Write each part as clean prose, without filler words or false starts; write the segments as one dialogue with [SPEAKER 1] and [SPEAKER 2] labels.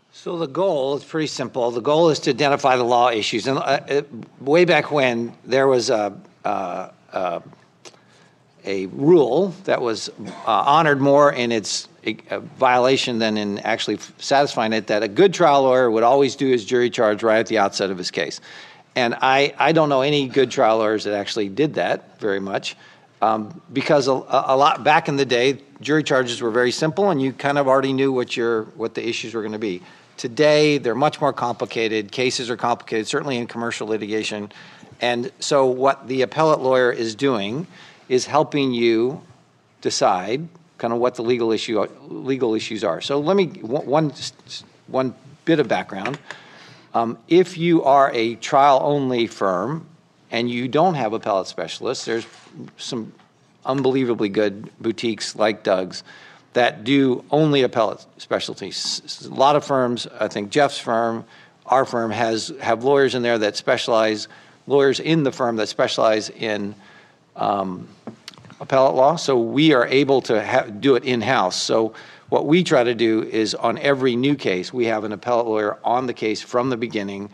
[SPEAKER 1] So the goal is pretty simple. The goal is to identify the law issues. And way back when, there was a rule that was honored more in its violation than in actually satisfying it, that a good trial lawyer would always do his jury charge right at the outset of his case. And I don't know any good trial lawyers that actually did that very much, because a lot back in the day, jury charges were very simple, and you kind of already knew what the issues were going to be. Today, they're much more complicated. Cases are complicated, certainly in commercial litigation. And so what the appellate lawyer is doing is helping you decide kind of what the legal issues are. So let me, one bit of background. If you are a trial-only firm and you don't have appellate specialists, there's some unbelievably good boutiques like Doug's that do only appellate specialties. A lot of firms, I think Jeff's firm, our firm, have lawyers in there that specialize, lawyers in the firm that specialize in appellate law. So we are able to do it in-house. So what we try to do is on every new case, we have an appellate lawyer on the case from the beginning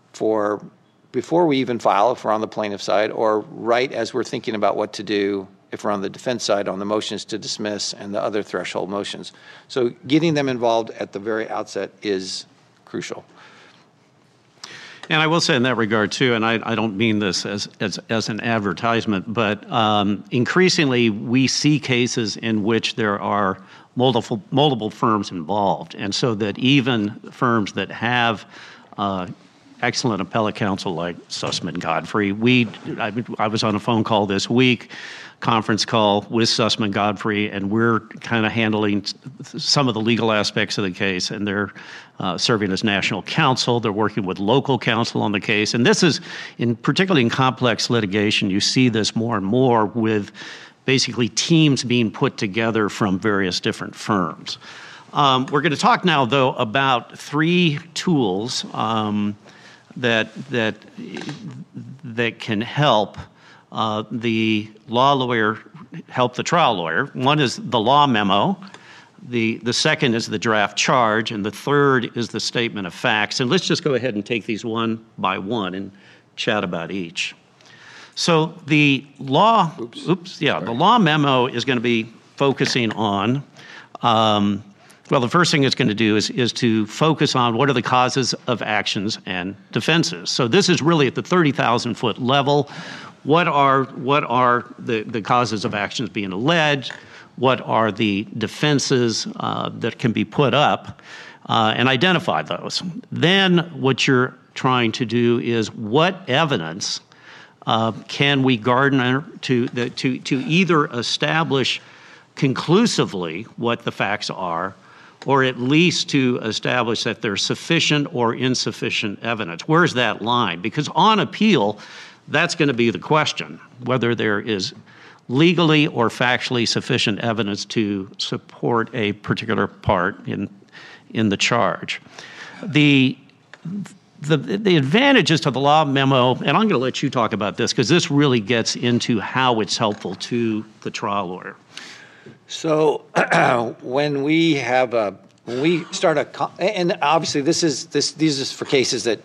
[SPEAKER 1] before we even file, if we're on the plaintiff side, or right as we're thinking about what to do if we're on the defense side on the motions to dismiss and the other threshold motions. So getting them involved at the very outset is crucial.
[SPEAKER 2] And I will say in that regard, too, and I don't mean this as an advertisement, but increasingly we see cases in which there are multiple firms involved. And so that even firms that have excellent appellate counsel like Sussman Godfrey, I was on a phone call this week, conference call with Sussman Godfrey, and we're kind of handling some of the legal aspects of the case, and they're serving as national counsel. They're working with local counsel on the case. And this is, particularly in complex litigation, you see this more and more with basically teams being put together from various different firms. We're going to talk now, though, about three tools that can help the law lawyer help the trial lawyer. One is the law memo. The second is the draft charge, and the third is the statement of facts. And let's just go ahead and take these one by one and chat about each. So the law, the law memo is going to be focusing on, the first thing it's going to do is to focus on what are the causes of actions and defenses. So this is really at the 30,000-foot level. What are the causes of actions being alleged? What are the defenses that can be put up, and identify those. Then what you're trying to do is what evidence can we garner to either establish conclusively what the facts are, or at least to establish that there's sufficient or insufficient evidence. Where's that line? Because on appeal, that's going to be the question, whether there is legally or factually sufficient evidence to support a particular part in the charge. The advantages to the law memo, and I'm going to let you talk about this because this really gets into how it's helpful to the trial lawyer.
[SPEAKER 1] So when we start and obviously these are for cases that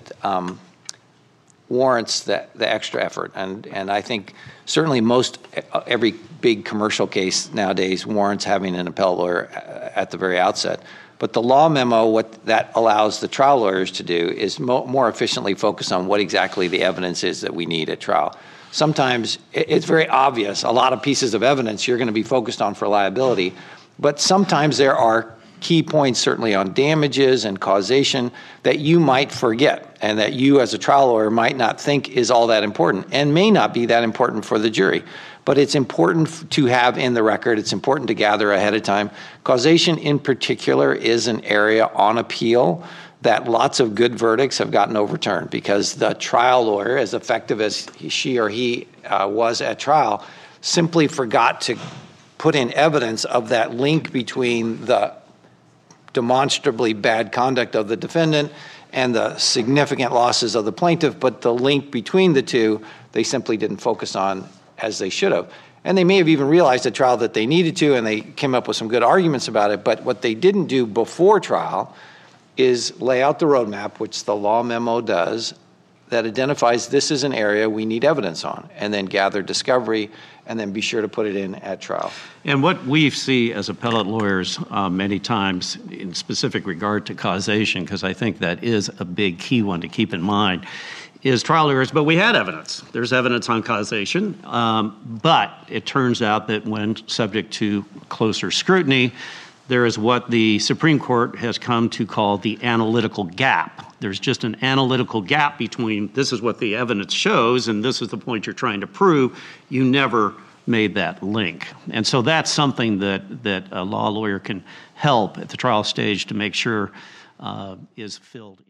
[SPEAKER 1] warrants the extra effort, and I think certainly every big commercial case nowadays warrants having an appellate lawyer at the very outset. But the law memo, what that allows the trial lawyers to do is more efficiently focus on what exactly the evidence is that we need at trial. Sometimes it's very obvious, a lot of pieces of evidence you're going to be focused on for liability, but sometimes there are key points, certainly on damages and causation, that you might forget and that you as a trial lawyer might not think is all that important and may not be that important for the jury. But it's important to have in the record. It's important to gather ahead of time. Causation in particular is an area on appeal that lots of good verdicts have gotten overturned because the trial lawyer, as effective as she or he was at trial, simply forgot to put in evidence of that link between the demonstrably bad conduct of the defendant and the significant losses of the plaintiff, but the link between the two, they simply didn't focus on as they should have. And they may have even realized at trial that they needed to, and they came up with some good arguments about it, but what they didn't do before trial is lay out the roadmap, which the law memo does, that identifies this is an area we need evidence on, and then gather discovery, and then be sure to put it in at trial.
[SPEAKER 2] And what we see as appellate lawyers many times in specific regard to causation, because I think that is a big key one to keep in mind, is trial lawyers, but we had evidence. There's evidence on causation, but it turns out that when subject to closer scrutiny, there is what the Supreme Court has come to call the analytical gap. There's just an analytical gap between this is what the evidence shows and this is the point you're trying to prove. You never made that link. And so that's something that a law lawyer can help at the trial stage to make sure is filled in.